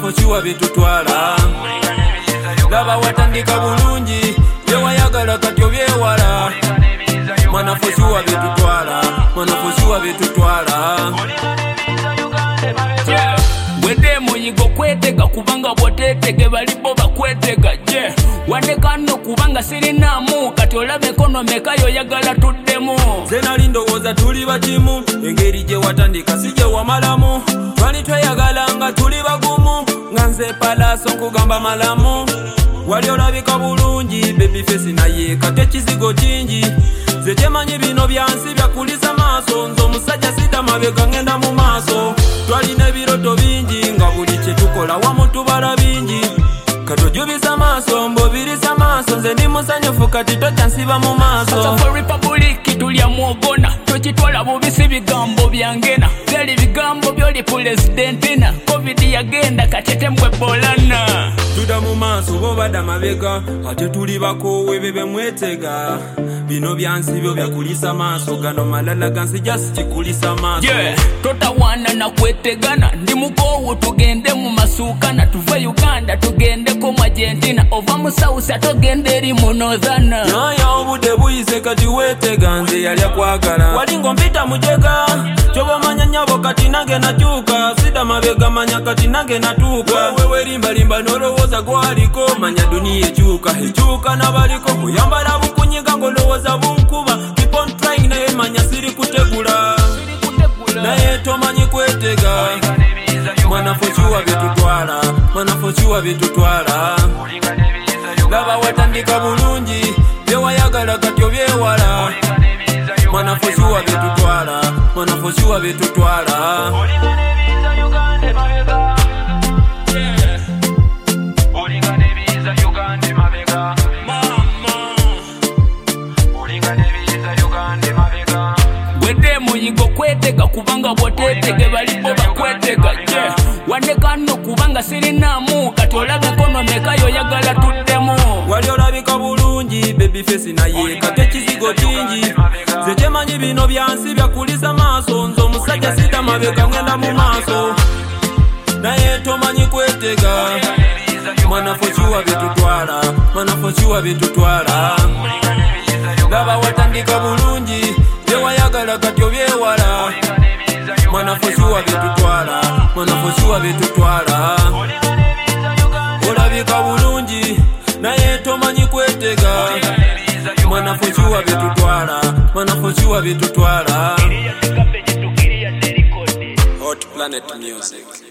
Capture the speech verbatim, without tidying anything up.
mwanafuchiwa bitutwala laba watandika bulungi byewayagala kati obyewala mwanafuchiwa bitutwala mwanafuchiwa bitutwala wede muyigo kwetega kubanga bwotetege balibo bakwetega je wandekano kubanga sirinamu kati olabe kono mekayo yagala tuddemu ze nali ndowooza tuli bakimu engeri gye watandika si gye wamalamu twali tweyagalanga tuli bagumu nga nze palaso nkugamba malamu wali olabika bulungi babyface naye kati ekizigo kingi ze kyemanyi bino byansi byakulisa maaso nze omusajja sida mabega ngenda mu maaso twalina ebiroto bingi nga buli kye tukola wamu tubala bingi katojubisa maaso mbobirisa maaso nze ndi musanyufu kati tokyansiba mu maaso for republic tulya mwogona tokitwala bubisi bigambo byangena byali bigambo byoli pulesidentina covid yagenda katetembwe bolana tuda mu maaso bobadda mabega ate tuli bakoowe bebe mwetega bino byansibyo byakulisa maaso gano malala gansi just kikulisa maaso yeah totawana na kwetegana ndi mukoowo tugende mu masukana tuve Uganda tugende ko Argentina ova mu South tugende eri mu Northern yaya obudde buyise kati wetega nze yali akwagala walingo mpita mujega kyoba manya nyabo kati nange nakyuka sida mabega manya kati nange natuuka wewe limba limba nolowooza gwaliko manya duniya ekyuka ekyuka nabaliko oyambala bukunyiga ngolowooza bunkuba keep on trying naye manya siri kutegula naye tomanyi kwetega mwanafuchiwa bitutwala mwanafuchiwa bitutwala laba watandika bulungi byewayagala kati obyewala mwanafuchiwa bitutwala mwanafuchiwa bitutwala wede muyigo kwetega kubanga bwotetege balibo bakwetega je wandekano kubanga sirinamu kati olabe kono mekayo yagala tuddemu wali olabika bulungi babyface naye kati ekizigo kingi ze kyemanyi bino byansi byakulisa maaso nze omusajja sida mabega ngenda mu maaso naye tomanyi kwetega mwanafuchiwa bitutwala mwanafuchiwa bitutwala laba watandika bulungi byewayagala kati obyewala mwanafuchiwa bitutwala mwanafuchiwa bitutwala olabika bulungi naye tomanyi kwetega mwanafuchiwa bitutwala mwanafuchiwa bitutwala Hot Planet Music.